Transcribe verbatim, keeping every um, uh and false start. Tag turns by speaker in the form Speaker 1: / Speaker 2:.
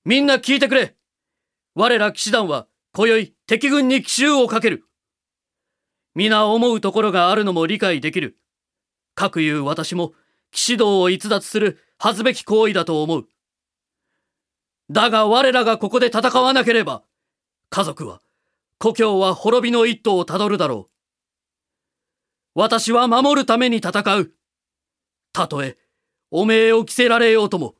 Speaker 1: みんな聞いてくれ。我ら騎士団は今宵敵軍に奇襲をかける。皆思うところがあるのも理解できる。かくいう私も騎士道を逸脱する恥ずべき行為だと思う。だが我らがここで戦わなければ、家族は、故郷は滅びの一途をたどるだろう。私は守るために戦う。たとえ、汚名を着せられようとも、